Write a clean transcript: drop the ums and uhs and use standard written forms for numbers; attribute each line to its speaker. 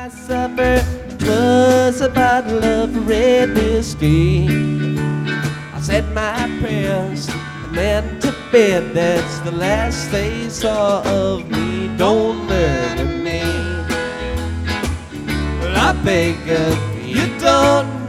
Speaker 1: supper was a bottle of red whiskey. I said my prayers and went to bed. That's the last they saw of me. Don't murder me. Well, I beg of you, don't